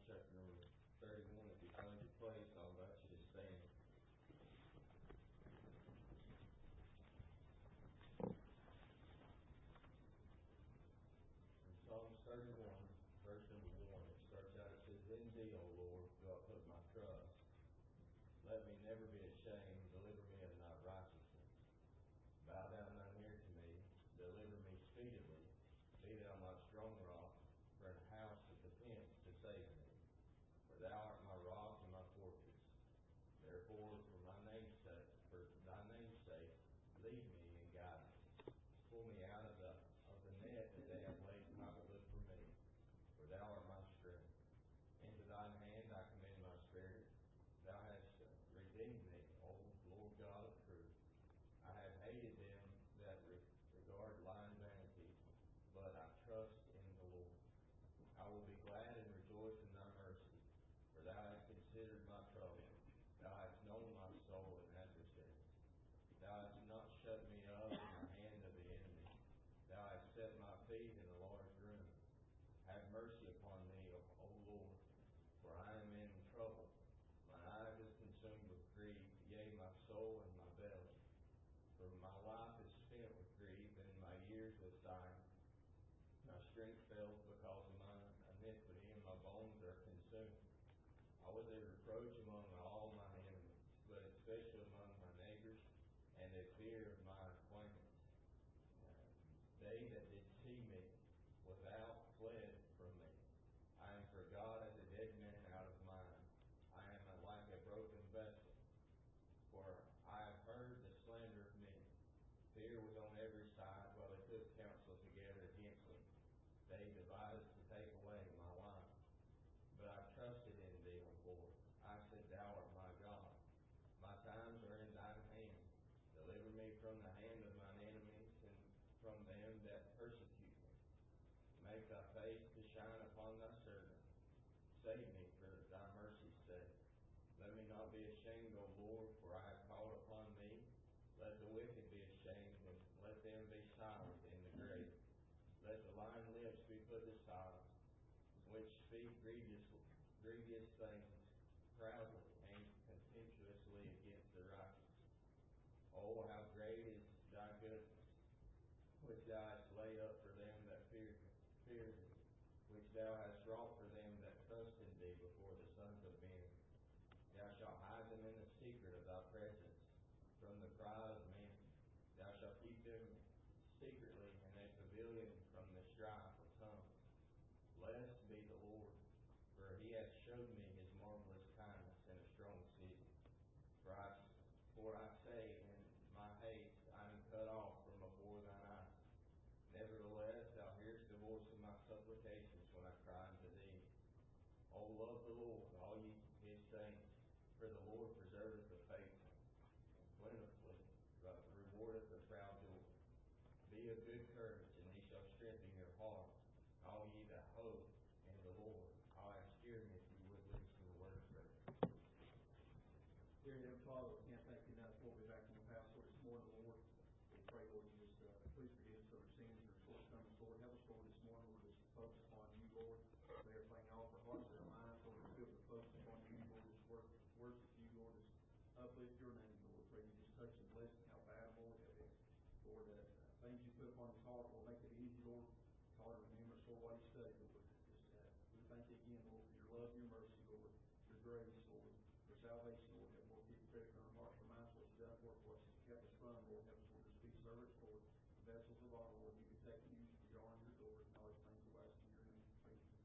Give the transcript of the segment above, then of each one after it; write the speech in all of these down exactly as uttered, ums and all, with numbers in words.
chapter number thirty-one. If you find your place, I'll invite you to stand. In Psalms thirty-one, verse number one, it starts out, it says, "In thee, O Lord, do I put my trust. Let me never be ashamed. Deliver me of thy righteousness. Bow down thine ear to me. Deliver me speedily. Be thou my strong rock, for an house of defense to save me. For thou art my rock and my fortress. Therefore, for my name's sake, for thy name's sake, lead me and guide me. Pull me out of the of the net that they have laid privately for me. For thou art my strength. Into thine hand I commend my spirit. Thou hast redeemed me, O Lord God of truth. I have hated them that re- regard lying vanity, but I trust in the Lord. I will be glad and rejoice in thy mercy, for thou hast considered my trouble. Thou hast known my soul and adversaries. Thou hast not shut me up in the hand of the enemy. Thou hast set my feet in a large room. Have mercy upon me, O Lord, for I am in trouble. My eyes is consumed with grief, yea, my soul and my belly. For my life is spent with grief, and my years with sighing. My strength fails because of my iniquity, and my bones are consumed. I was a reproach among all my enemies, but especially among my neighbors, and a fear of my acquaintance. They that did see me without fled from me. I am forgot as a dead man out of mind. I am like a broken vessel, for I have heard the slander of men. Fear was on every side while they took counsel together against me. They devised to take away my life. But I trusted in thee, O Lord. I said, thou art my God. My times are in thine hand. Deliver me from the hand of mine enemies and from them that persecute me. Make thy face to shine upon thy servant. Save me for thy mercy's sake. Let me not be ashamed, O Lord, for I have called upon thee. Let the wicked be ashamed, and let them be silent in the grave. Let the lying lips be put to silence, which speak grievous, grievous things proudly and contemptuously against the righteous. Oh, how great is thy goodness, which thou hast laid up for them that fear, fear thee, which thou hast wrought for them that trust in thee before the sons of men. Thou shalt hide them in the secret of thy presence from the pride of men. Thou shalt keep them secretly in a pavilion from the strife of tongues. Blessed be the Lord, for he hath showed me his marvelous kindness in a strong city. For I, for I say in my haste, I am cut off from before thine eyes. Nevertheless, thou hearest the voice of my supplications when I cry unto thee. O love the Lord, all ye his saints, for the Lord preserveth the faithful, and plentifully rewardeth the proud doer. Be of good courage, and he shall strengthen your heart, all ye that hope in the Lord. I'll ask Jeremy if you would lead to the word of prayer. Dear Heavenly Father, we can't thank you enough for being back in the house this morning, Lord. We pray, Lord, you just uh, please forgive us of our sins and our shortcomings, Lord. Help us, Lord, this morning, Lord, just to focus upon you, Lord. Lay everything off our hearts and our minds, Lord, to be able to focus upon you, Lord, just work, worship you, Lord, just uplift your name, Lord. Pray you just touch and bless and help out, Lord. Help it, Lord, uh, things you put upon his heart will make it easy, Lord. Call it remembrance, Lord, while you study, Lord. Just, uh, we thank you again, Lord, for your love, your mercy, Lord, your grace, Lord, for salvation, Lord. Help, Lord, keep prayer in our hearts, our minds, Lord, to that work for us. Help us run, Lord. Help us, Lord, to be servants, Lord, vessels of honor, Lord. You can take and use for your honor, your glory, and all these things we ask in your name. Praise you.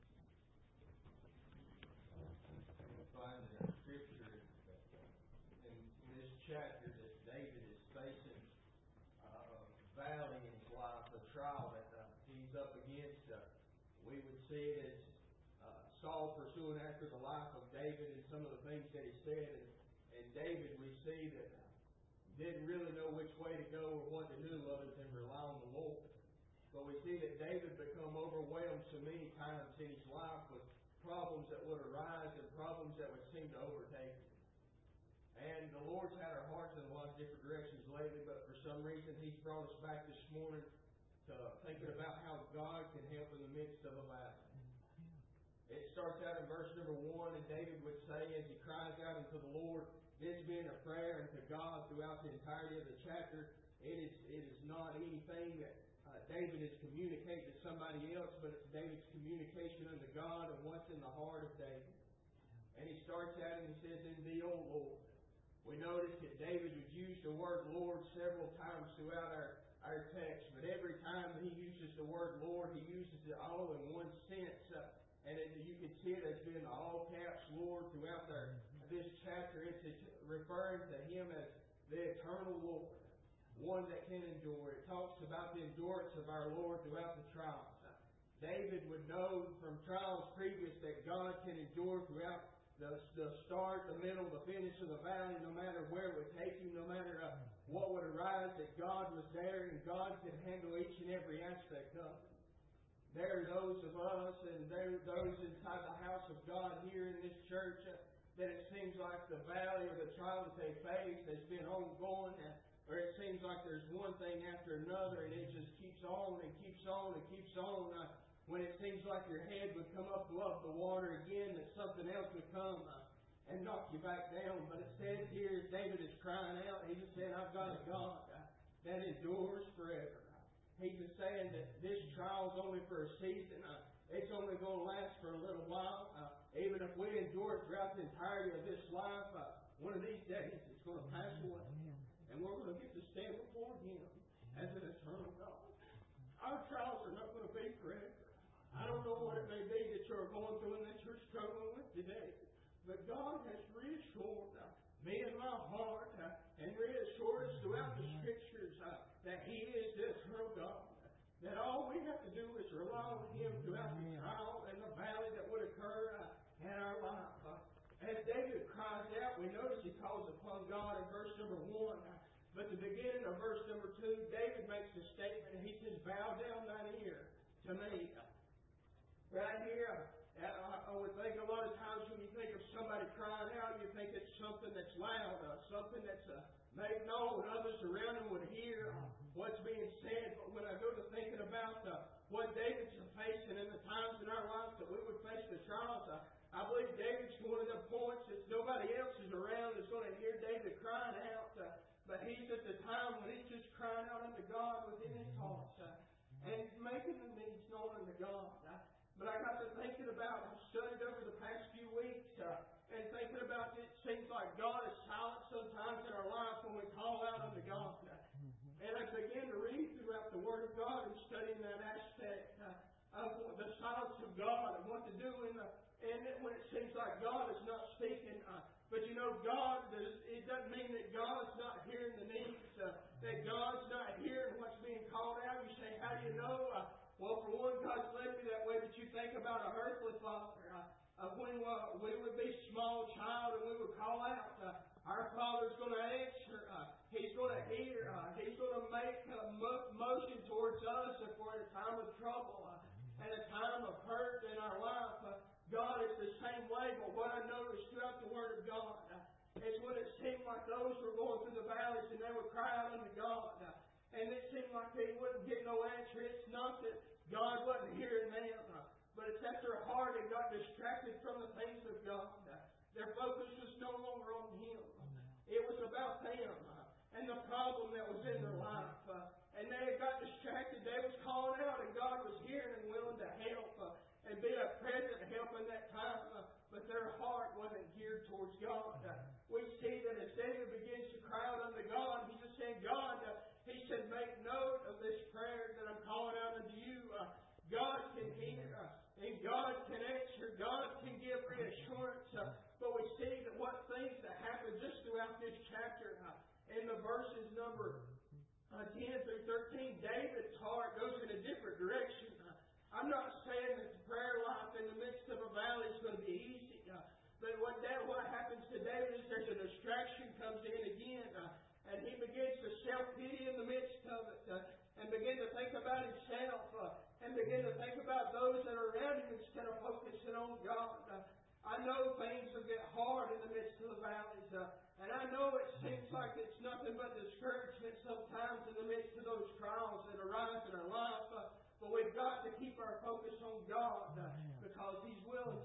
We find in our scripture that in this chapter that David is facing a valley in his life, a trial that uh, he's up against. Uh, we would see it as uh, Saul pursuing after the life of David and some of the things that he said. And, and David, we see that uh, didn't really know which way to go or what to do other than rely on the Lord. But we see that David become overwhelmed so many times in his life with problems that would arise and problems that would seem to overtake him. And the Lord's had our hearts in a lot of different directions lately, but for some reason He's brought us back this morning to thinking about how God can help in the midst of a battle. It starts out in verse number one, and David would say as he cries out unto the Lord, this being a prayer unto God throughout the entirety of the chapter, it is it is not anything that uh, David is communicating to somebody else, but it's David's communication unto God and what's in the heart of David. And he starts out and he says, in thee, O Lord. We notice that David would use the word Lord several times throughout our, our text, but every time he uses the word Lord, he uses it all in one sense. Uh, and it, you can see it as being all caps Lord throughout our, this chapter. It's, it's referring to Him as the eternal Lord, one that can endure. It talks about the endurance of our Lord throughout the trials. Uh, David would know from trials previous that God can endure throughout The, the start, the middle, the finish of the valley, no matter where it would take you, no matter uh, what would arise, that God was there and God could handle each and every aspect of it. There are those of us and there are those inside the house of God here in this church uh, that it seems like the valley or the trial that they face has been ongoing, uh, or it seems like there's one thing after another and it just keeps on and keeps on and keeps on. Uh, When it seems like your head would come up above the water again, that something else would come uh, and knock you back down. But it says here, David is crying out. He's just saying, I've got a God uh, that endures forever. He's just saying that this trial is only for a season. Uh, it's only going to last for a little while. Uh, even if we endure it throughout the entirety of this life, uh, one of these days it's going to pass away. And we're going to get to stand before Him as an eternal God. Our trials are not going to be forever. I don't know what it may be that you're going through and that you're struggling with today. But God has reassured uh, me in my heart uh, and reassured us throughout the Scriptures uh, that He is the eternal God. That all we have to do is rely on Him throughout the trial and the valley that would occur uh, in our life. Uh, as David cries out, we notice he calls upon God in verse number one. Uh, but the beginning of verse number two, David makes a statement. He says, bow down thine ear to me. Uh, Right here, I would think a lot of times when you think of somebody crying out, you think it's something that's loud, uh, something that's uh, made known, others around them would hear uh, what's being said. But when I go to thinking about uh, what David's facing in the times in our lives that we would face the trials, uh, I believe David's one of the points that nobody else is around is going to hear David crying out. Uh, but he's at the time when he's just crying out unto God within his heart uh, and making the needs known unto God. Uh, But I got to thinking about, I've studied over the past few weeks, uh, and thinking about it seems like God is silent sometimes in our life when we call out unto God. Uh, and I began to read throughout the Word of God and studying that aspect uh, of the silence of God and what to do in the, and when it seems like God is not speaking. Uh, but you know, God, it doesn't mean that God's not hearing the needs, uh, that God's not hearing what's being called out. You say, how do you know? Uh, Well, for one, God's led me that way, but you think about a earthly father. Uh, uh, when uh, we would be a small child and we would call out, uh, our Father's going to answer. Uh, he's going to hear. Uh, he's going to make a mo- motion towards us if we're in a time of trouble uh, and a time of hurt in our life. Uh, God is the same way, but what I noticed throughout the Word of God uh, is when it seemed like those were going through the valleys and they would cry out unto God. Uh, And it seemed like they wouldn't get no answer. It's not that God wasn't hearing them, but it's that their heart had got distracted from the things of God. Their focus was no longer on Him. It was about them and the problem that was in their life. And they had got distracted. They was calling out, and God was hearing and willing to help and be a present help in that time. But their heart wasn't geared towards God. We see that as David begins to cry out unto God, he's just saying, God, he said, make note of this prayer that I'm calling out unto you. Uh, God can hear uh, and God can answer. God can give reassurance. Uh, but we see that what things that happen just throughout this chapter uh, in the verses number uh, ten through thirteen, David's heart goes in a different direction. Uh, I'm not saying that the prayer life in the midst of a valley is going to be easy. Uh, but what, that, what happens to David is there's a distraction comes in again. Uh, And he begins to self-pity in the midst of it, uh, and begin to think about himself, uh, and begin to think about those that are around him instead of focusing on God. Uh, I know things will get hard in the midst of the valleys, uh, and I know it seems like it's nothing but discouragement sometimes in the midst of those trials that arise in our life. Uh, But we've got to keep our focus on God uh, because He's willing to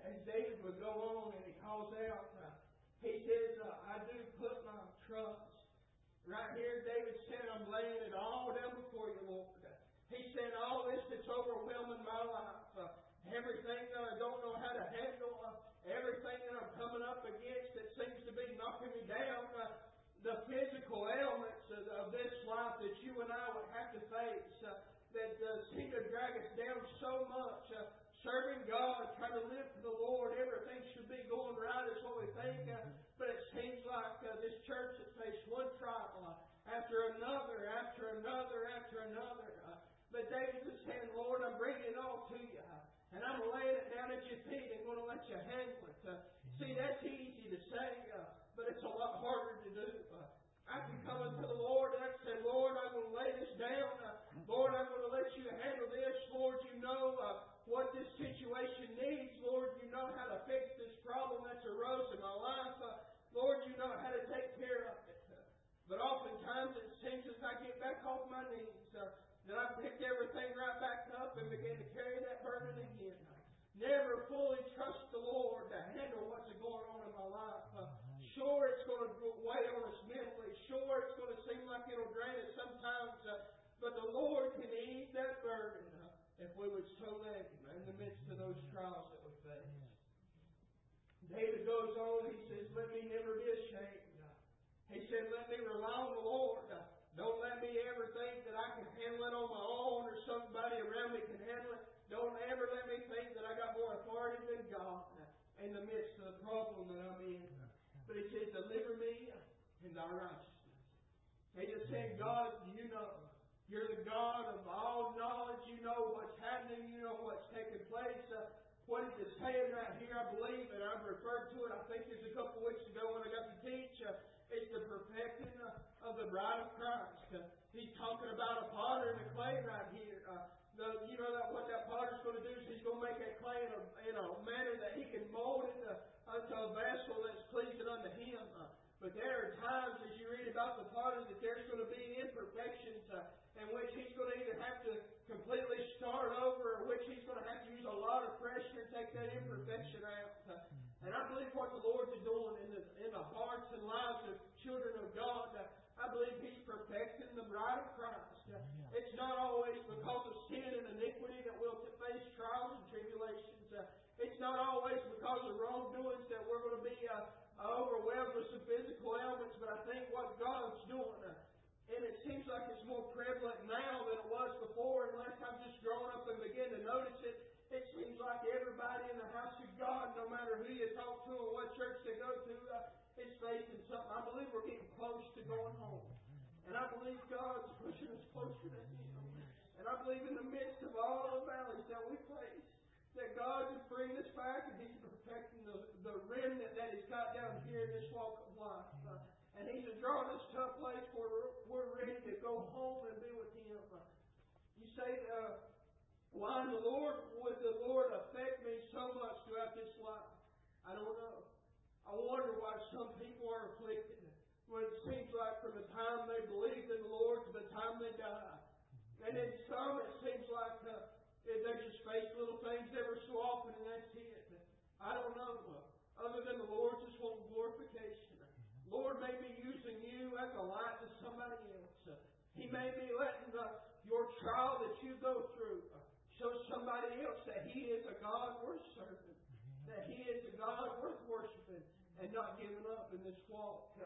as David would go on and he calls out, uh, he says, uh, I do put my trust. Right here, David said, I'm laying it all down before you, Lord. He said, all this that's overwhelming my life, uh, everything that I don't know how to handle, uh, everything that I'm coming up against that seems to be knocking me down, uh, the physical ailments of, of this life that you and I would have to face, uh, that uh, seem to drag us down so much. Uh, serving God, trying to live for the Lord, everything should be going right is what we think. Uh, but it seems like uh, this church has faced one trial uh, after another, after another, after another. Uh, but David is saying, Lord, I'm bringing it all to you. Uh, and I'm laying it down at your feet and going to let you handle it. Uh, see, that's easy to say, uh, but it's a lot harder to do. Uh, I can come unto the Lord and I say, Lord, I'm going to lay this down. Uh, Lord, I'm going to let you handle this. Lord, you know uh, what this situation needs. Lord, you know how to fix this problem that's arose in my life. Uh, Lord, you know how to take care of it. Uh, but oftentimes it seems as I get back off my knees, uh, that I pick everything right back up and begin to carry that burden again. Uh, Never fully trust the Lord to handle what's going on in my life. Uh, sure, it's going to weigh on us mentally. Sure, it's going to seem like it'll drain us sometimes. Uh, but the Lord can ease that burden uh, if we would so let Him in the midst of those trials that we face. David goes on, he says, let me never be ashamed. Uh, he said, let me rely on the Lord. Uh, don't let me ever think that I can handle it on my own or somebody around me can handle it. Don't ever let me think that I got more authority than God in the midst of the problem that I'm in. But He says, deliver me in thy righteousness. He just said, God, you know. You're the God of all knowledge. You know what's happening. You know what's taking place. Uh, what is it saying right here, I believe, and I've referred to it, I think it was a couple of weeks ago when I got to teach, uh, it's the perfecting uh, of the bride of Christ. Uh, he's talking about a potter and a clay right here. Uh, the, you know that what that potter's going to do is he's going to make that clay in a, in a manner that he can mold it uh, unto a vessel that's pleasing unto him. Uh, But there are times, as you read about the potter, that there's going to be imperfections uh, in which he's going to either have to completely start over or which he's going to have to use a lot of pressure to take that imperfection out. Uh, and I believe what the Lord's doing in the, in the hearts and lives of children of God, uh, I believe He's perfecting the bride of Christ. Uh, it's not always because of sin and iniquity that we'll face trials and tribulations. Uh, it's not always because of wrongdoings that we're going to be uh, overwhelmed with some physical ailments, but I think what God's doing, uh, and it seems like it's more prevalent now than it was before, unless I've just grown up and begin to notice it. It seems like everybody in the house of God, no matter who you talk to or what church they go to, uh, is facing something. I believe we're getting close to going home. And I believe God's pushing us closer to Him. And I believe in the midst of all the valleys that we face, that God is bringing us back and He's protecting the, the remnant that He's got down here in this walk of life. Uh, and He's drawing us to a place where we're ready to go home and be with Him. Uh, you say, uh, why in the Lord would the Lord affect me so much throughout this life? I don't know. I wonder why some people are afflicted when it seems like from the time they believed in the Lord to the time they die. And in some it seems like uh, they just face little things ever so often and that's it. I don't know. Other than the Lord just wants glorification. Lord may be using you as a light to somebody else. He may be letting the, your trial that you go through show somebody else that He is a God worth serving. That He is a God worth worshiping and not giving up in this walk.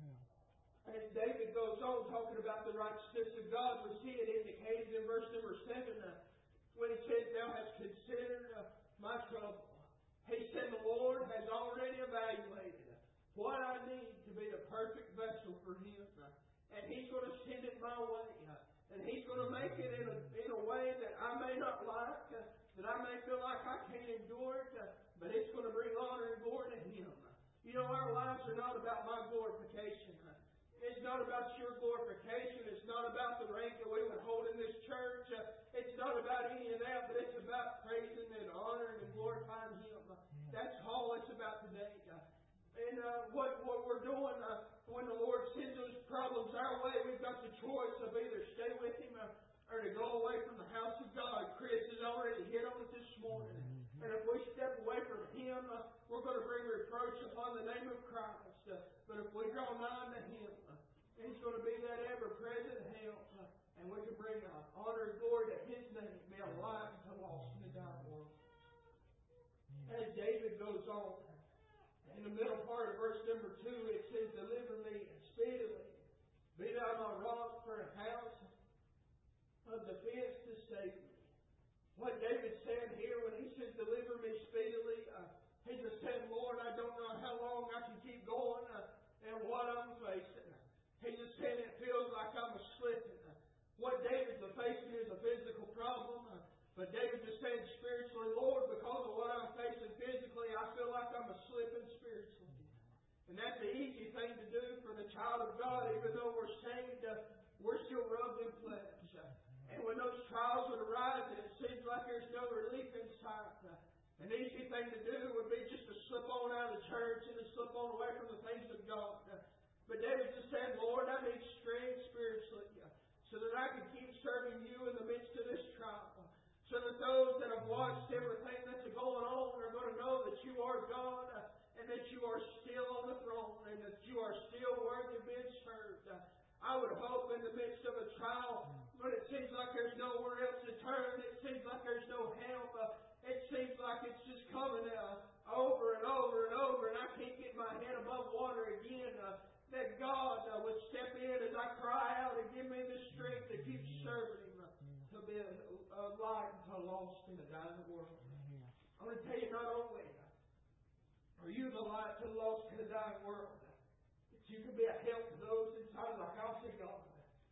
As David goes on talking about the righteousness of God, we see it indicated in verse number seven uh, when he says, Thou hast considered uh, my trouble. He said, the Lord has already evaluated what I need to be the perfect vessel for Him. And He's going to send it my way. And He's going to make it in a, in a way that I may not like, uh, that I may feel like I can't endure it, uh, but it's going to bring honor and glory to Him. You know, our lives are not about my glorification. It's not about your glorification. It's not about the rank that we would hold in this church. Uh, it's not about any of that, but it's about praising and honoring and glorifying Him. Uh, that's all it's about today. Uh, and uh, what, what we're doing uh, when the Lord sends those problems our way, we've got the choice of either stay with Him or, or to go away from the house of God. Chris has already hit on it this morning. And if we step away from Him, uh, we're going to bring reproach upon the name of Christ. Uh, but if we draw nigh to Him, uh, He's going to be that ever-present help. Uh, and we can bring uh, honor and glory to His name, be a light to lost in the dying world. As David goes on, in the middle part of verse number two, it says, deliver me speedily. Be thou my rock for a house of defense to save me. What David said here when he says, deliver me speedily, uh, he just said, Lord, I don't know how long I can keep going uh, and what I'm facing. He just said, it feels like I'm a slipping. Uh, what David's facing is a physical problem. Uh, but David just said spiritually, Lord, because of what I'm facing physically, I feel like I'm a slipping spiritually. And that's the easy thing to do for the child of God. Even though we're saved, uh, we're still rubbed in flesh. Uh, And when those trials would arise and it seems like there's no relief in sight, uh, an easy thing to do would be just to slip on out of the church and to slip on away from the things of God. Uh, but David just said, Lord, I need strength spiritually uh, so that I can keep serving You in the midst of this trial. Uh, so that those that have watched everything that's going on are going to know that You are God uh, and that You are still on the throne and that You are still worthy of being served. Uh, I would hope in the midst of a trial, when it seems like there's nowhere else to turn, it seems like there's no help, uh, it seems like it's just coming uh, over and over and over, and I can't get my head above water again, uh, that God uh, would step in as I cry out and give me the strength to keep serving Him, uh, to be a, a light to lost in a dying world. I want to tell you, not only uh, are you the light to the lost in a dying world, You can be a help to those inside of the house of God.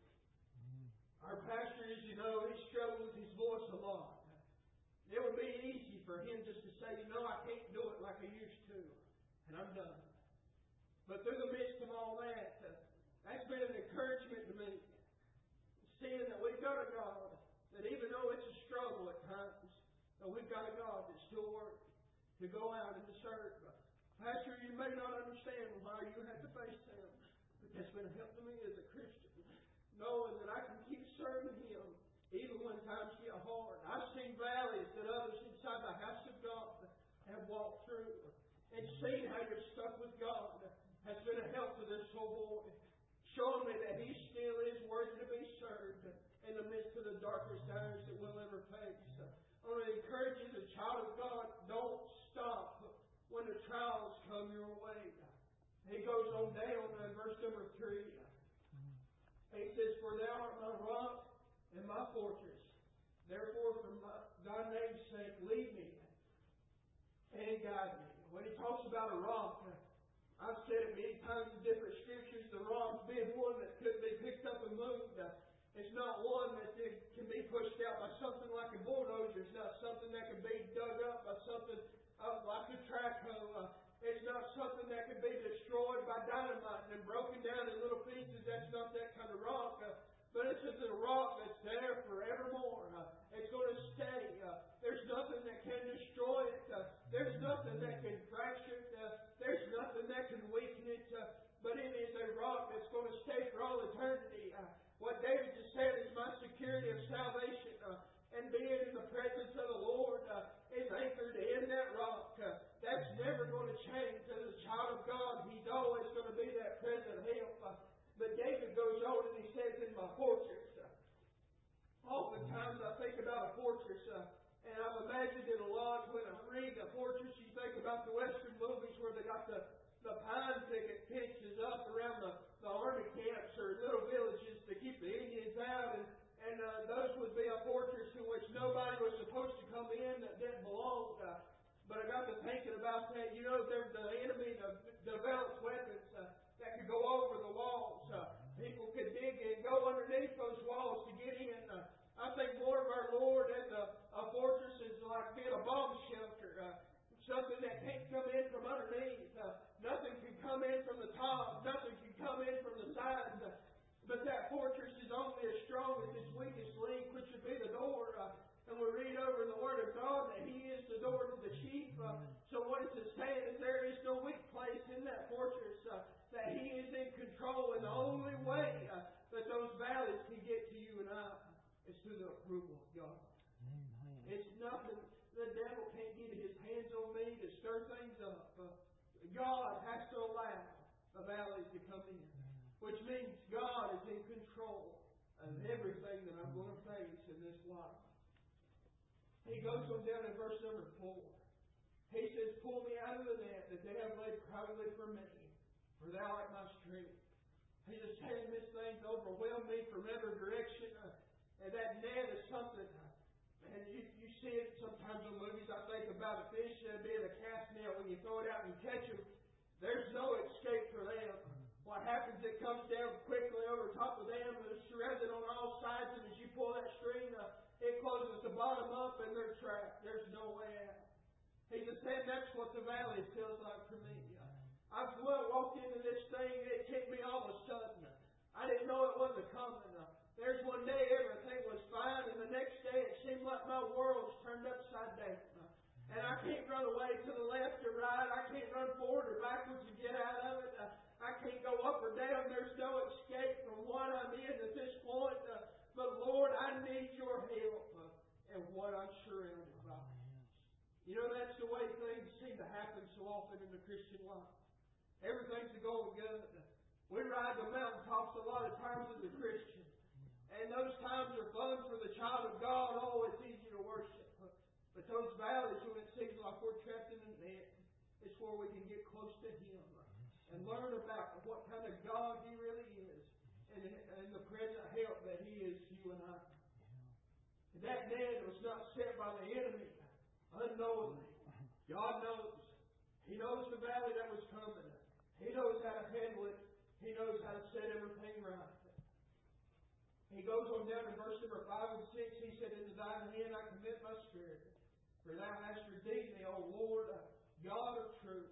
Our pastor, as you know, he struggles with his voice a lot. It would be easy for him just to say, you know, I can't do it like I used to, and I'm done. But through the midst of all that, uh, that's been an encouragement to me. Seeing that we've got a God, that even though it's a struggle at times, that we've got a God that's still worthy to go out and to serve. Pastor, you may not understand why you have to face Him, but that's been a help to me as a Christian, knowing that I can keep serving Him even when times get hard. I've seen valleys that others inside the house of God have walked through, and seen how you're stuck with God has been a help to this whole boy, showing me that He still is worthy to be served in the midst of the darkest hours that we'll ever face. I want to encourage you, the child of God, don't stop when the trials come your way. He goes on down in verse number three. He says, For Thou art my rock and my fortress. Therefore, for my, Thy name's sake, lead me and guide me. When he talks about a rock, I've said it many times in different scriptures, the rock being one that could be picked up and moved. It's not one that can be pushed out by something like a bulldozer. It's not something that can be dug up by something Uh, like a track hoe. Uh, it's not something that can be destroyed by dynamite and broken down in little pieces. That's not that kind of rock. Uh, but it's just a rock that's there forevermore. Uh, it's going to stay. Uh, there's nothing that can destroy it. Uh, there's nothing that can fracture it. Uh, there's nothing that can weaken it. Uh, but it is a rock that's going to stay for all eternity. Uh, what David just said is my security of salvation. Uh, And being in the presence of the Lord uh, is anchored in that rock. Uh, that's never going to change. As a child of God, He's always going to be that present help. Uh, but David goes on and he says, in my fortress. Uh, oftentimes I think about a fortress, uh, and I've imagined it a lot. When I read a fortress, you think about the Western movies where they got the, the pine picket fences up around the, the army camps or little villages to keep the Indians out. And And uh, those would be a fortress in which nobody was supposed to come in that didn't belong. Uh, but I got to thinking about that. You know, there's the enemy that develops weapons uh, that could go over the walls. Uh, people could dig and go underneath those walls to get in. Uh, I think more of our Lord as a, a fortress is like being a bomb shelter. Uh, something that can't come in from underneath. Uh, nothing can come in from the top. Nothing can come in from the sides. Uh, But that fortress is only as strong as its weakest link, which would be the door. Uh, and we read over in the Word of God that He is the door to the sheep. Uh, so what it's saying is there is no weak place in that fortress. Uh, that He is in control. And the only way uh, that those valleys can get to you and I is through the approval of God. Amen. It's nothing. The devil can't get His means God is in control of everything that I'm going to face in this life. He goes on down in verse number four. He says, pull me out of the net that they have laid privately for me, for thou art my strength. He just saying this thing's overwhelmed me from every direction. Uh, and that net is something, uh, and you, you see it sometimes in movies. I think about a fish uh, being a cast net. When you throw it out and you catch them, there's no escape for them. What happens, it comes down quickly over top of them, and it's surrounded on all sides, and as you pull that string, uh, it closes the bottom up, and they're trapped. There's no way out. He just said that's what the valley feels like for me. I've walked into this thing, and it hit me all of a sudden. I didn't know it wasn't coming. There's one day everything was fine, and the next day it seemed like my world's turned upside down. And I can't run away to the left or right. I can't run forward or backwards and get out of it. I can't go up or down. There's no escape from what I'm in at this point. But Lord, I need your help in what I'm surrounded by. You know, that's the way things seem to happen so often in the Christian life. Everything's going good. We ride the mountaintops a lot of times as a Christian. And those times are fun for the child of God. Oh, it's easy to worship. But those valleys, when it seems like we're trapped in a net, it's where we can get close to Him and learn about what kind of God He really is and, and the present help that He is to you and I. And that net was not set by the enemy unknowingly. God knows. He knows the valley that was coming. He knows how to handle it. He knows how to set everything right. He goes on down in verse number five and six. He said, into thine hand I commit my spirit. For thou hast redeemed me, O Lord, God of truth.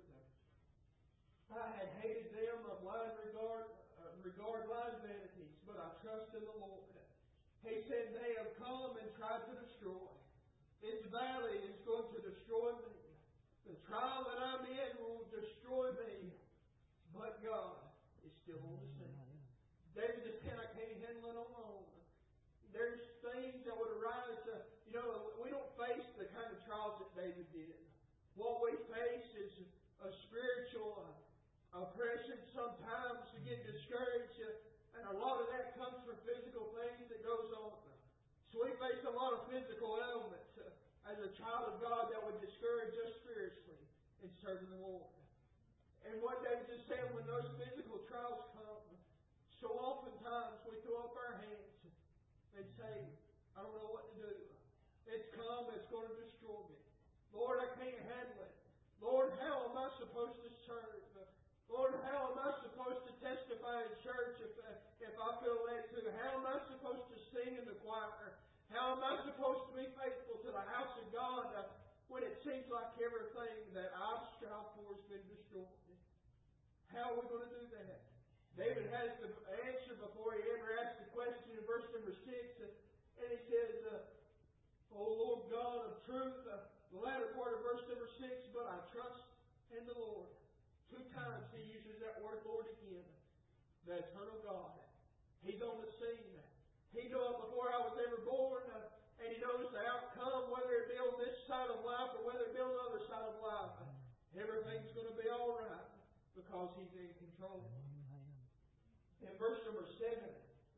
I had hated them of blind regard, uh, regard blind vanities, but I trust in the Lord. He said, they have come and tried to destroy. This valley is going to destroy me. The trial that I'm in will destroy me. But God is still on the scene. David just said, I can't handle it on my own. There's things that would arise. Uh, you know, we don't face the kind of trials that David did. What we face is a spiritual uh, oppression. Sometimes we get discouraged, uh, and a lot of that comes from physical things that goes on. So we face a lot of physical elements uh, as a child of God that would discourage us spiritually in serving the Lord. And what David just said, when those physical trials come, so oftentimes we throw up our hands and say, I don't know what to do. It's come, it's going to destroy me. Lord, I can't handle it. Lord, how am I supposed to serve? Lord, how am I supposed to testify in church if, if I feel led to? How am I supposed to sing in the choir? How am I supposed to be faithful to the house of God when it seems like everything that I've strived for has been destroyed? How are we going to do that? David has the answer before he ever asks the question in verse number six. And he says, uh, O Lord God of truth, uh, the latter part of verse number six, but I trust in the Lord. Two times he uses that word Lord again. The eternal God. He's on the scene. He knew it before I was ever born. Uh, and He knows the outcome, whether it be on this side of life or whether it be on the other side of life. Everything's going to be all right because He's in control. In verse number seven,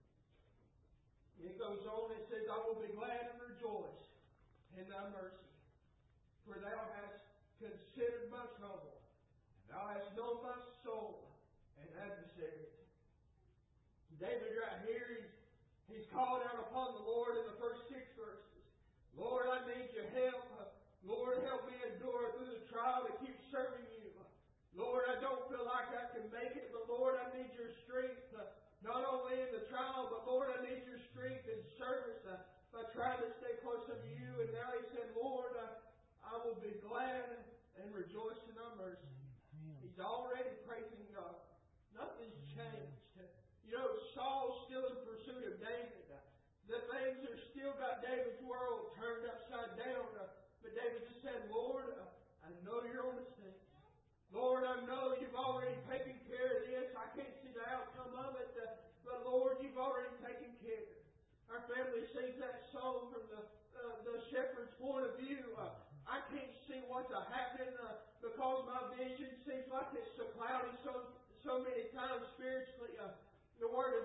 it goes on, it says, I will be glad and rejoice in thy mercy, for thou hast considered my trouble, and thou hast known my soul and adversary. David right here, he's, he's called out upon the Lord in the first six verses. Lord, I need your help. Lord, help me endure through the trial to keep serving you. Lord, I don't feel like I can make it, but Lord, I need your strength, uh, not only in the trial, but Lord, I need your strength in service uh, by trying to stay close to you. And now he said, Lord, uh, I will be glad and rejoice in thy mercy. He's already praising God. Nothing's changed. You know, Saul's still in pursuit of David. The things are still got David's world turned upside down. Uh, but David just said, Lord, uh, I know you're on the scene. Lord, I know you've already taken care of this. I can't see the outcome of it, uh, but Lord, you've already taken care. Our family sings that song from the uh, the shepherd's point of view. Uh, I can't see what's a happening uh, because my vision seems like it's so cloudy so so many times spiritually. Uh, the Word of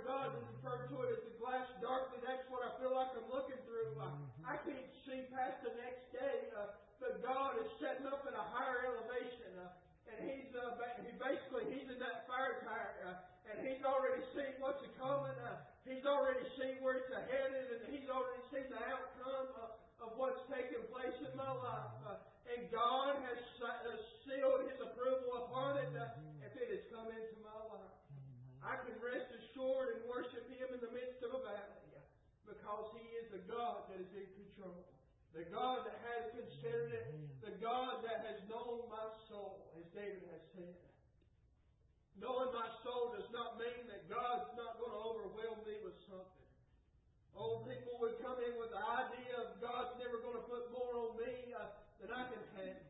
already seen where it's headed, and He's already seen the outcome of, of what's taking place in my life. Uh, and God has uh, sealed His approval upon it uh, if it has come into my life. I can rest assured and worship Him in the midst of a valley because He is the God that is in control. The God that has considered it. The God that has known my soul, as David has said. Knowing my soul does not mean that God's not going to overwhelm me with something. Old people would come in with the idea of God's never going to put more on me uh, than I can handle.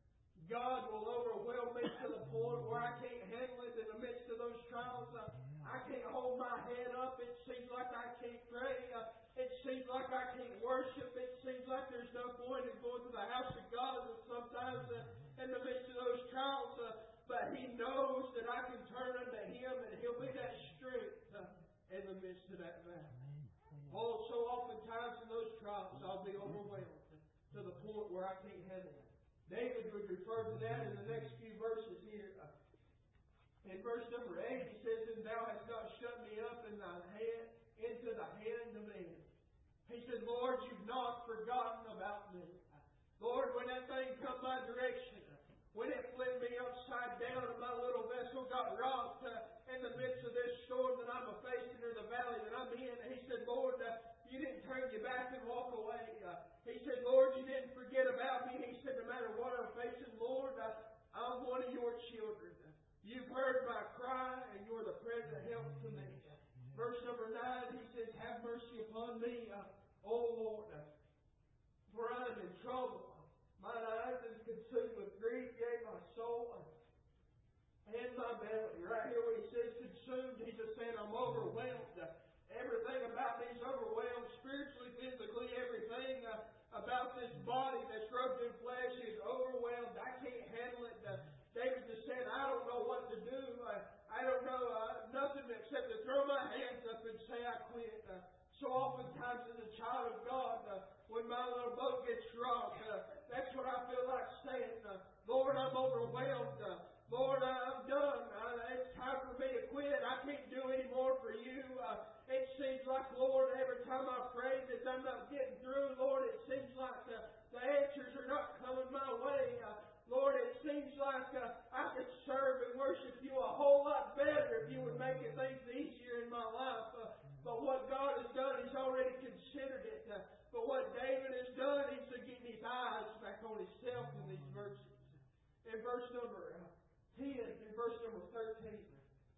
God will overwhelm me to the point where I can't handle it in the midst of those trials. Uh, I can't hold my head up. It seems like I can't pray. Uh, it seems like I can't worship. It seems like there's no point in going to the house of God sometimes uh, in the midst of those trials. Uh, but He knows that I can turn unto Him and He'll be that strength uh, in the midst of that valley. Oh, so oftentimes in those trials I'll be overwhelmed to the point where I can't handle it. David would refer to that in the next few verses here. Uh, in verse number eight, he says, "And Thou hast not shut me up in Thine hand, into the hand of men." He said, "Lord, You've not forgotten about me." Lord, when that thing come my direction, when it flipped me upside down and my little vessel got rocked uh, in the midst of this storm that I'm facing or the valley that I'm in, and He said, "Lord, uh, You didn't turn your back and walk away." Uh, he said, "Lord, You didn't forget about me." He said, "No matter what I'm facing, Lord, uh, I'm one of Your children. You've heard my cry, and You're the present help to me." Verse number nine, he says, "Have mercy upon me, uh, O Lord, uh, for I am in trouble. Mine eyes is consumed with grief, yea, my soul uh, and my belly." Right here when he says consumed, he's just saying I'm overwhelmed. Uh, everything about me is overwhelmed, spiritually, physically, everything uh, about this body that's robed in flesh is overwhelmed. I can't handle it. Uh, David just said, "I don't know what to do. Uh, I don't know uh, nothing except to throw my hands up and say I quit." Uh, so oftentimes as a child of God, uh, when my little boat gets rocked, uh, that's what I feel like saying. Uh, "Lord, I'm overwhelmed. Uh, Lord, I'm done. Uh, it's time for me to quit. I can't do any more for You. Uh, it seems like, Lord, every time I pray that I'm not getting through. Lord, it seems like uh, the answers are not coming my way. Uh, Lord, it seems like uh, I could serve and worship You a whole lot better if You would make it things easier in my life. Uh, but what God has done, He's already considered it. Uh, but what David has done, He's getting his eyes back on Himself in these verses. In verse number uh, ten, in verse number thirteen,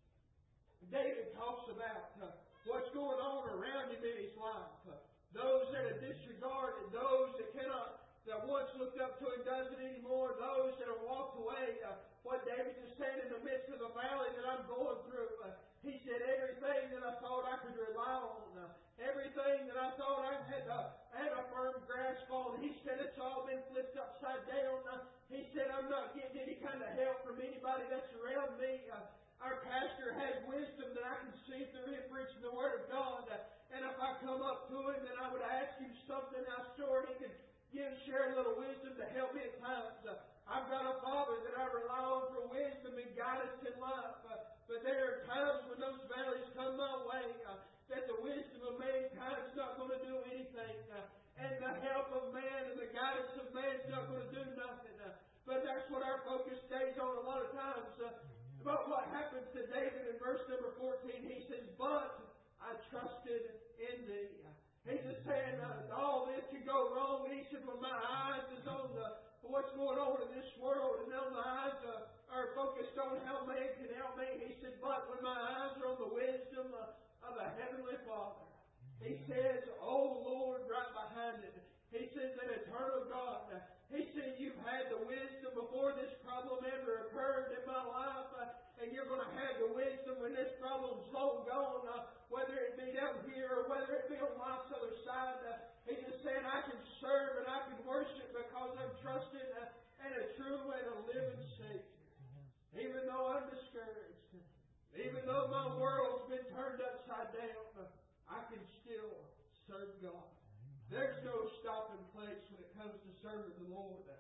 David talks about uh, what's going on around him in his life. Uh, those that are disregarded, those that cannot that once looked up to Him doesn't anymore, those that have walked away. Uh, what David is saying in the midst of the valley that I'm going through, uh, he said, everything that I thought I could rely on, uh, everything that I thought I had, uh, had a firm grasp on, he said it's all been flipped upside down. Uh, he said I'm not getting any kind of help from anybody that's around me. Uh, Our pastor has wisdom that I can see through him preaching the Word of God. Uh, and if I come up to him and I would ask him something, I'm sure he could give, share a little wisdom to help me at times. Uh, I've got a Father that I rely on for wisdom and guidance in life. Uh, but there are times when those valleys come my way uh, that the wisdom of mankind is not going to do anything. Uh, and the help of man and the guidance of man is not going to do nothing. Uh, but that's what our focus stays on a lot of times. Uh, about what happens to David in verse number fourteen. He says, "But I trusted in Thee." He's just saying uh, all this could go wrong. He said, "When my eyes is on the what's going on in this world, and now my eyes uh, are focused on how man can help me." He said, "But when my eyes are on the wisdom uh, of the Heavenly Father," he says, "Oh Lord," right behind it. He says, "An eternal God." He said, "You've had the wisdom before this problem ever occurred in my life, uh, and you're going to have the wisdom when this problem's long gone, uh, whether it be down here or whether it be on life's other side." Uh, he just said, "I can serve and I can worship because I'm trusting uh, in a true and a living Savior. Even though I'm discouraged, even though my world's been turned upside down, uh, I can still serve God." There's no stopping place when it comes to serving the Lord.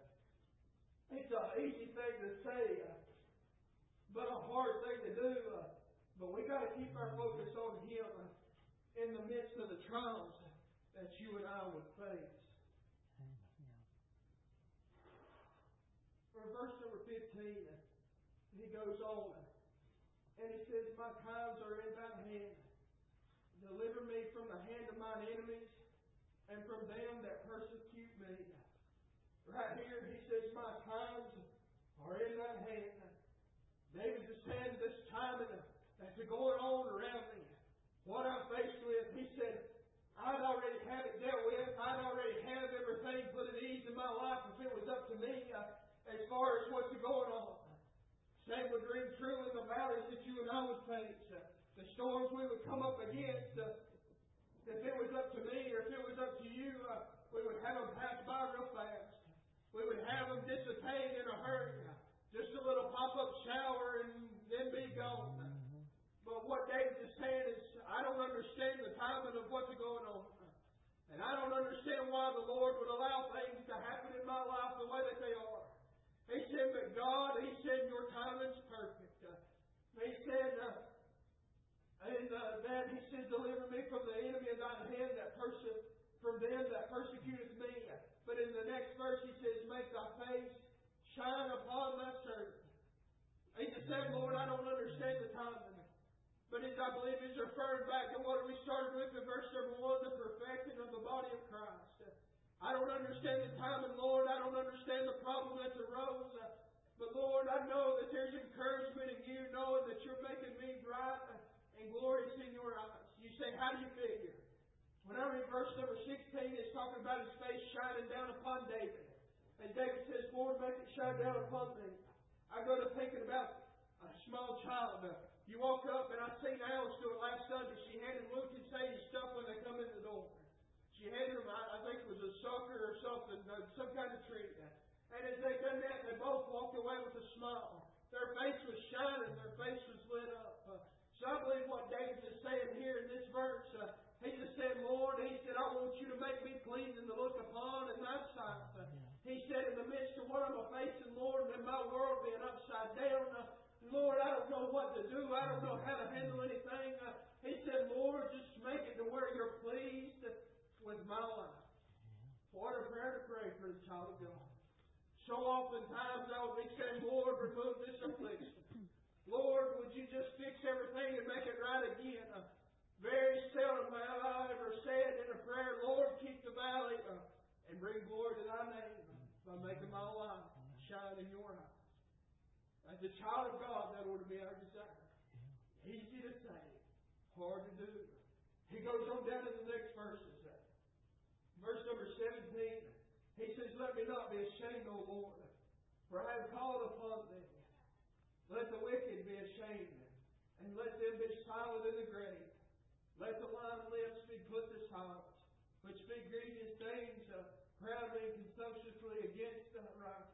It's an easy thing to say, uh, but a hard thing to do. Uh, but we got to keep our focus on Him. Uh, in the midst of the trials that you and I would face. For verse number fifteen, he goes on, and he says, my times are in thine hand. Deliver me from the hand of mine enemies, and from them that persecute me. Right here, he says, my times are in thine hand. David is saying, this time that's going on around me, what I'm faced with, he said, I'd already have it dealt with. I'd already have everything put at ease in my life if it was up to me uh, as far as what's going on. Same would ring true in the valleys that you and I would face. Uh, the storms we would come up against. Uh, if it was up to me or if it was up to you, uh, we would have them pass by real fast. We would have them dissipate in a hurry. Just a little pop-up shower and then be gone. But what David is saying is, I don't understand the timing of what's going on. And I don't understand why the Lord would allow things to happen in my life the way that they are. He said, but God, He said, your timing's perfect. Uh, he said, uh, and uh, then He said, deliver me from the enemy of thine hand, that person, from them that persecuteth me. But in the next verse He says, make thy face shine upon thy servant. He just said, Lord, I don't understand the timing. But as I believe He's referring back to what we started with in verse number one, the perfecting of the body of Christ. I don't understand the timing, Lord. I don't understand the problem that's arose. But Lord, I know that there's encouragement in you, knowing that you're making me bright and glorious in your eyes. You say, how do you figure? When I read verse number sixteen, it's talking about His face shining down upon David. And David says, Lord, make it shine down upon me. I go to thinking about a small child. You walk up, and I seen Alice do it last Sunday. She handed Luke and Sadie stuff when they come in the door. She handed them, I think it was a sucker or something, some kind of treat. And as they done that, they both walked away with a smile. Their face was shining. Their face was lit up. Uh, so I believe what David is saying here in this verse, uh, he just said, Lord, he said, I want you to make me pleasing to look upon in thy sight. Uh, he said, in the midst of what I'm facing, Lord, and my world being upside down, uh, Lord, I don't know what to do. I don't know how to handle anything. Uh, he said, Lord, just make it to where you're pleased with my life. What a prayer to pray for the child of God. So oftentimes I would be saying, Lord, remove this affliction. Lord, would you just fix everything and make it right again? Uh, very seldom have I ever said in a prayer, Lord, keep the valley uh, and bring glory to thy name by making my life shine in your eyes. As a child of God, that ought to be our desire. Easy to say, hard to do. He goes on down to the next verses. Verse number seventeen, he says, let me not be ashamed, O Lord, for I have called upon thee. Let the wicked be ashamed, and let them be silent in the grave. Let the lying lips be put to silence, which speak grievous things, uh, proudly and contemptuously against the righteous.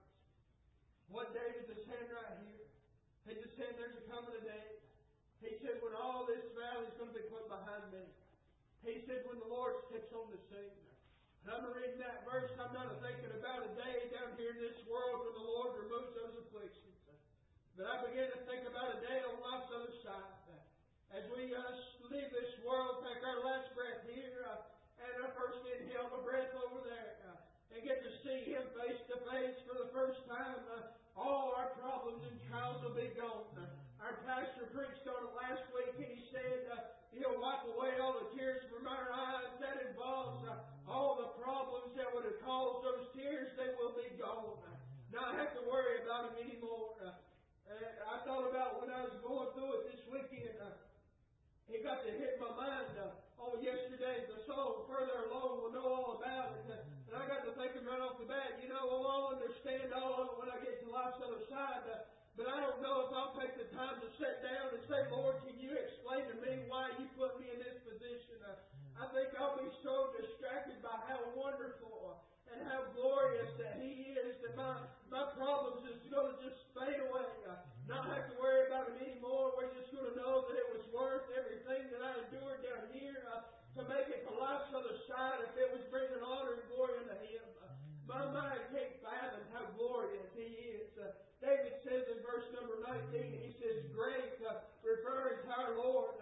What David is saying right here, he just said there's a coming a day. He said when all this valley is going to be put behind me. He said when the Lord steps on the scene. And I'm reading that verse, I'm not thinking about a day down here in this world when the Lord removes those afflictions. But I began to think about a day on life's other side. As we uh, leave this world, take our last breath here, uh, and our first inhale of a breath over there, uh, and get to see Him face to face for the first time, uh, all our problems and trials will be gone. Uh, our pastor preached on it last week, and he said uh, He'll wipe away all the tears from our eyes. That involves uh, all the problems that would have caused those tears, they will be gone. Uh, not have to worry about them anymore. Uh, Uh, I thought about when I was going through it this weekend, uh, it got to hit my mind. Uh, oh, yesterday, the song Further Along will know all about it. Uh, and I got to thinking right off the bat, you know, well, I'll understand all of it when I get to life's other side. Uh, but I don't know if I'll take the time to sit down and say, Lord, can you explain to me why you put me in this position? Uh, I think I'll be so distracted by how wonderful uh, and how glorious that He is that my, my problems is going to just fade away. Uh, not have to worry about them anymore. We're just going to know that it was worth everything that I endured down here uh, to make it to life's other side if it was bringing honor and glory unto Him. Uh, my mind can't fathom how glorious He is. Uh, David says in verse number nineteen, he says, great, uh, referring to our Lord, uh,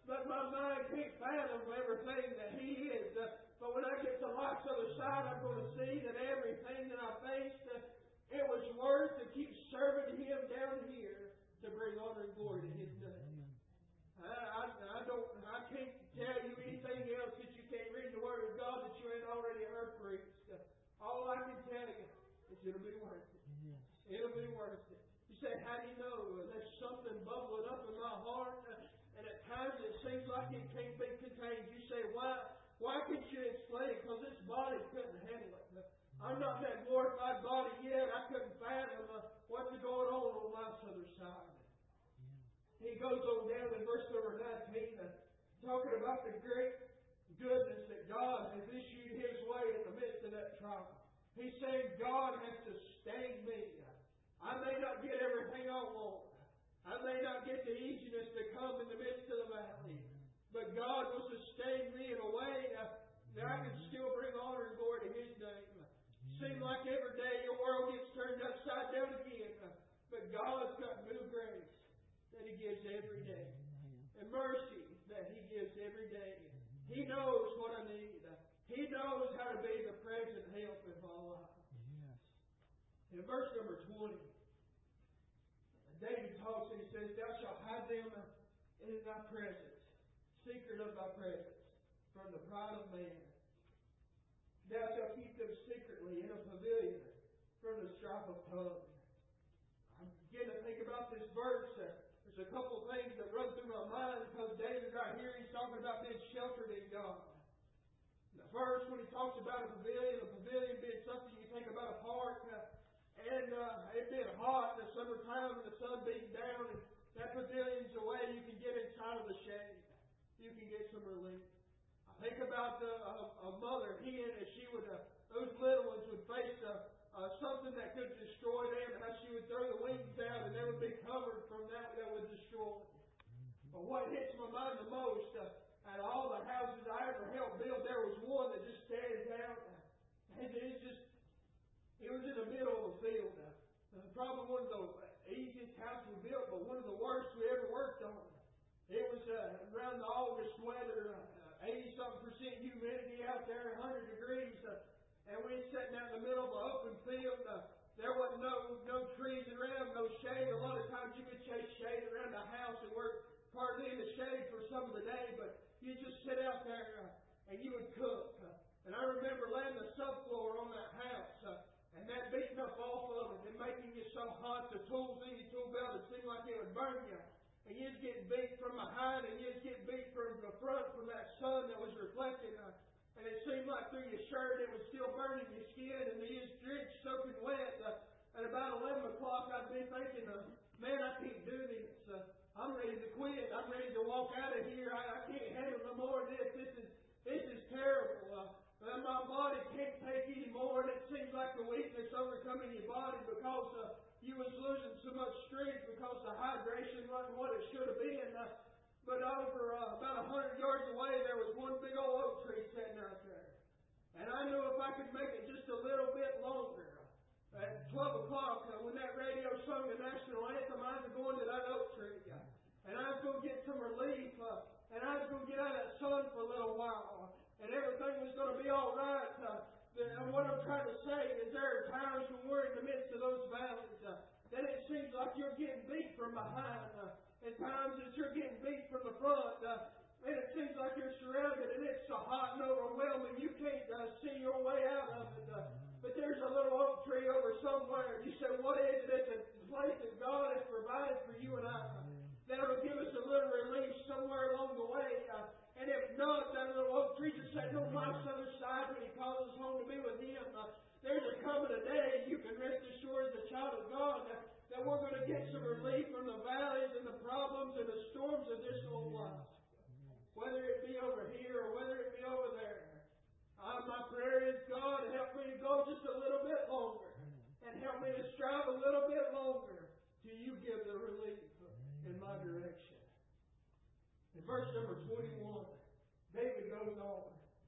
but my mind can't fathom everything that He is. Uh, but when I get to life's other side, I'm going to see that everything that I faced, uh, it was worth to keep serving Him down here to bring honor and glory to His name. I, I, I don't, I can't tell you anything else that you can't read the Word of God that you ain't already heard preached. Uh, all I can tell you is it'll be worth it. It'll be worth it. You say, how do you know? There's something bubbling up in my heart, uh, and at times it seems like it can't be contained. You say, why? Why can't you explain it? Because this body couldn't handle it. Uh, I'm not that glorified body yet. I couldn't fathom uh, what's going on on life's other side. He goes on down in verse number nineteen, uh, talking about the great goodness that God has issued His way in the midst of that trial. He's saying, God has sustained me. I may not get everything I want. I may not get the easiness to come in the midst of the valley. But God will sustain me in a way uh, that I can still bring honor and glory to His name. Seems like every day your world gets turned upside down again. Uh, but God's got new grace that He gives every day. And mercy that He gives every day. He knows what I need. He knows how to be the present help in my life. Yes. In verse number twenty, David talks and he says, Thou shalt hide them in Thy presence, secret of Thy presence, from the pride of man. Thou shalt keep them secretly in a pavilion from the strife of tongue. I'm beginning to think about this verse. There's a couple of things that run through my mind because David right here, he's talking about being sheltered in God. The first, when he talks about a pavilion, a pavilion being something you think about a park, uh, and uh, it being hot in the summertime and the sun beating down, and that pavilion's a way you can get inside of the shade. You can get some relief. I think about uh, a, a mother hen, as she would, uh, those little ones would face uh, uh, something that could destroy them, how she would throw the wings out, and they would be covered from that that would destroy them. But what hits my mind the most, uh, out of all the houses I ever helped build, there was one that just stands out. And it's just, it was in the middle of the field. Uh, probably one of the easiest houses we built, but one of the worst we ever worked on. It was uh, around the August weather, uh, eighty-something percent humidity out there, one hundred degrees. Uh, and we were sitting out in the middle of the open field. Uh, there wasn't no, no trees around, no shade. A lot of times you could chase shade around the house and work partly in the shade for some of the day, but you just sit out there uh, and you would cook. Uh, and I remember laying the subfloor on that house uh, and that beating up off of it and making you so hot the tools in your tool belt, it seemed like it would burn you. And you was getting beat from behind and you was getting beat from the front from that sun that was reflecting. Uh, and it seemed like through your shirt it was still burning your skin and you was drenched, soaking wet. Uh, at about eleven o'clock I'd be thinking, uh, man, I can't do this. Uh, I'm ready to quit. I'm ready to walk out of here. I, I can't handle no more of this. This is this is terrible. Uh, my body can't take any more, and it seems like the weakness overcoming your body because uh, you was losing so much strength because the hydration wasn't what it should have been. Uh, but over uh, about a hundred yards away, there was one big old oak tree sitting out there, and I knew if I could make it just a little bit longer. At twelve o'clock, uh, when that radio sung the national anthem, I was going to that oak tree. Uh, and I was going to get some relief. Uh, and I was going to get out of that sun for a little while. Uh, and everything was going to be all right. Uh, and what I'm trying to say is there are times when we're in the midst of those valleys uh, that it seems like you're getting beat from behind. Uh, and times that you're getting beat from the front. Uh, and it seems like you're surrounded and it's so hot and overwhelming you can't uh, see your way out of it. Uh, But there's a little oak tree over somewhere. You say, what is it? It's a place that God has provided for you and I. That will give us a little relief somewhere along the way. Uh, and if not, that little oak tree just sitting on life's other side when He calls us home to be with Him. Uh, there's a coming a day, you can rest assured as a child of God, that, that we're going to get some relief from the valleys and the problems and the storms of this old life. Whether it be over here or whether it be over there. Uh, my prayer is, God, help me to go just a little bit longer. And help me to strive a little bit longer till you give the relief in my direction. In verse number twenty-one, David goes on.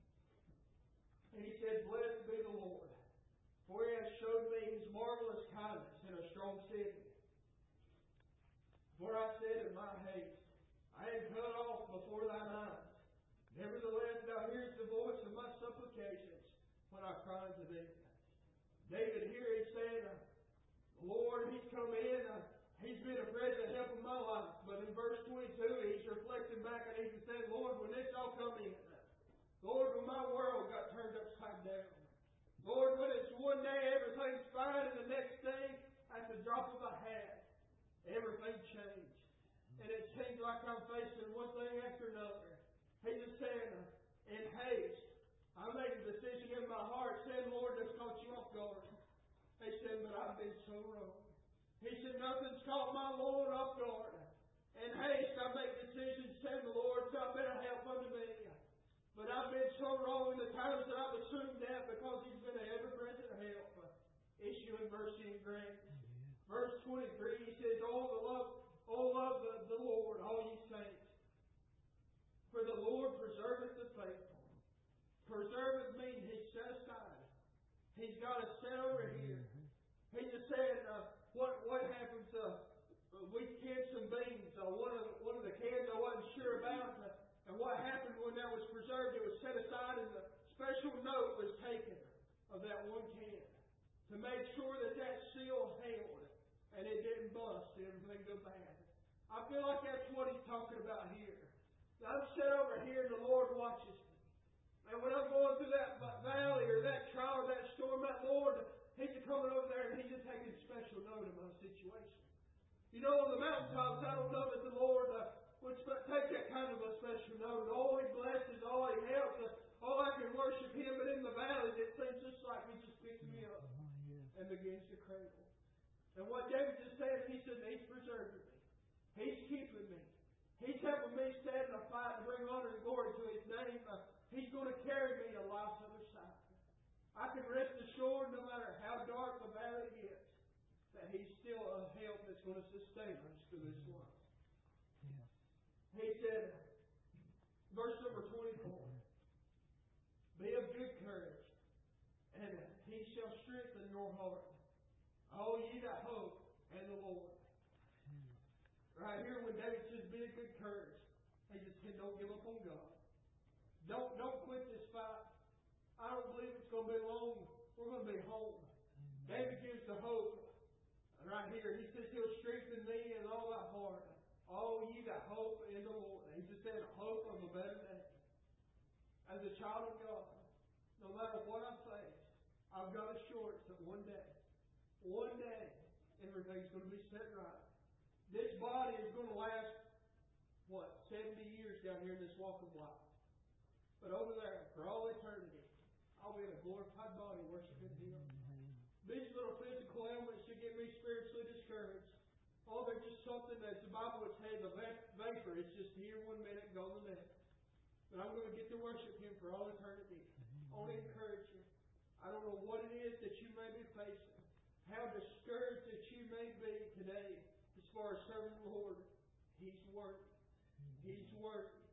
And he said, Blessed be the Lord, for He has showed me His marvelous kindness in a strong city. For I said in my haste, I I am cut off before thine eyes. Nevertheless, thou hearest the voice of my supplications when I cry unto thee. David here is saying, uh, the Lord, He's come in, uh, He's been a present help in my life. But in verse twenty-two, he's reflecting back and he's saying, Lord, when this all come in, Lord, when my world got turned upside down, Lord, when it's one day everything's fine and the next day, at the drop of a hat, everything changed. And it seems like I'm facing one thing after another. He just saying, in haste, I made a decision in my heart saying, Lord, this caught you off guard. He said, but I've been so wrong. He said, nothing's caught my Lord off guard. In haste, I make decisions saying, the Lord's not been a help unto me. But I've been so wrong in the times that I've assumed that because He's been an ever-present help, issuing mercy and grace. Verse twenty-three, he says, Oh, the love, oh, love the, the Lord, all ye saints. For the Lord preserveth the faithful. Preserveth means He's set aside. He's got us set over here. He just said, uh, what what happens, uh, we canned some beans. Uh, one, of, one of the cans I wasn't sure about. Uh, and what happened when that was preserved, it was set aside and a special note was taken of that one can to make sure that that seal held and it didn't bust and everything go bad. I feel like that's what he's talking about here. I'm set over here and the Lord watches me. And when I'm going through that valley or that trial or that storm, that Lord, He's coming over there and He's just taking special note of my situation. You know, on the mountaintops, I don't know that the Lord uh, would sp- take that kind of a special note. Oh, He blesses, oh, He helps us, oh, I can worship Him. But in the valleys, it seems just like He just picks me up and begins to cradle. And what David just said, he said, He's preserving me. He's keeping me. He's helping me stand in a fight to bring honor and glory to His name. Uh, he's going to carry me to life's other side. I can rest assured, no matter how dark the valley gets, that He's still a help that's going to sustain us through this life. Yeah. He said, verse number twenty-four, Be of good courage, and He shall strengthen your heart. Oh, ye that hope in the Lord. Right here, when David says, be of good courage, he just said, don't give up on God. Don't, don't quit this fight. I don't believe it's going to be long. We're going to be home. David gives the hope. Right here, he says, He'll strengthen thee in all thy heart. All ye that hope in the Lord. He just said, hope of a better day. As a child of God, no matter what I face, I've got assurance that one day, one day, everything's going to be set right. This body is going to last, what, seventy years down here in this walk of life. But over there, for all eternity, I'll be in a glorified body worshiping Him. These little physical ailments should get me spiritually discouraged. Oh, they're just something that the Bible would say, the vapor. It's just here one minute, gone the next. But I'm going to get to worship Him for all eternity. I want to encourage you. I don't know what it is that you may be facing. How discouraged that you may be today as far as serving the Lord. He's worthy. He's worthy.